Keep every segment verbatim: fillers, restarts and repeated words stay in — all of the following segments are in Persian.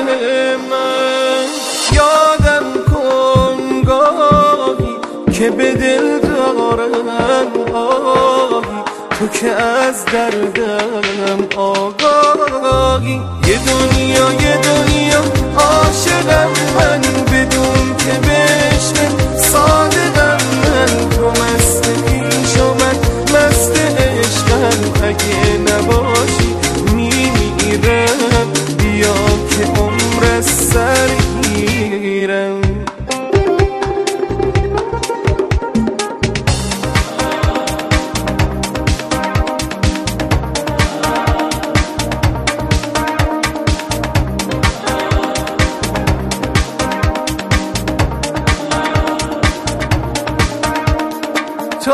من. یادم کن گاهی که به دل دارم آهی، تو که از دردم آگاهی. یه دنیا یه دنیا عاشقم من، بدون که بشم صادقم من. تو مست پیش و من مست عشقم، اگه نباشی میمیرم. بیا که عمر از سر گیرم. تو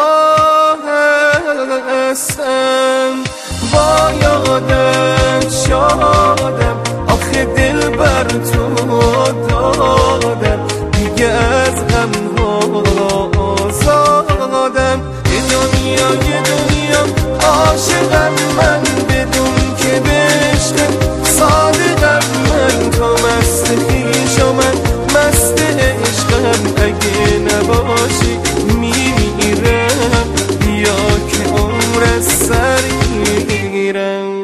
هستم با یادت شادم، آخه دل بر تو دادم، دیگه از غم ها آزادم. یه دنیا یه دنیا عاشقم من، بدون که بشم صادقم من. تو مست خویش و من مست عشقم، اگه نباشی میمیرم. بیا که عمر از سر گیرم.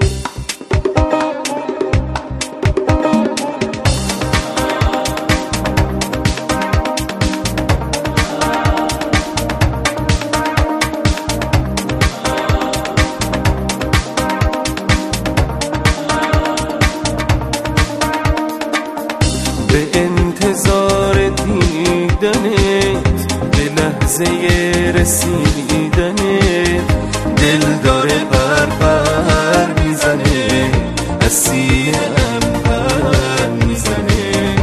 به انتظار دیدنت، به لحظه رسیدنت، دل داره بر بر میزنه، از سینه‌ام پر میزنه.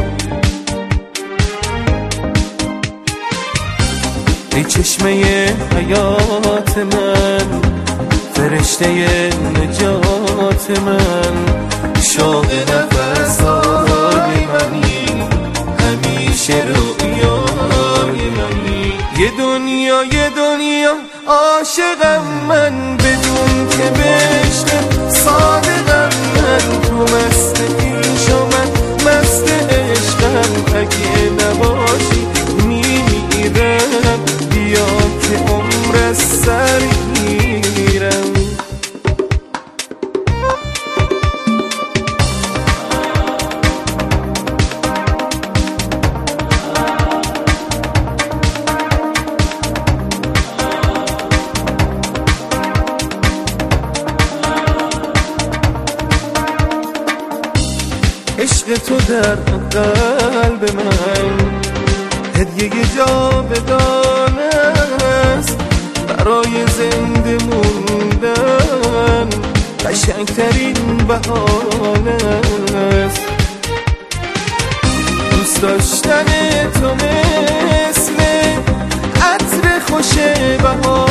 ای چشمه حیات من، فرشته نجات من، شوق نفس‌های منی، همیشه رویای منی. یه دنیا یه دنیا عاشقم من، بدون که بشم صادقم من. تو مست پیش و من مست عشقم، اگه نباشی میمیرم. بیا که عمر از سر گیرم. عشق تو در قلب من هدیه جاودان است، برای زنده موندن قشنگترین بهانه است. دوست داشتن تو مثل عطر خوش بهار،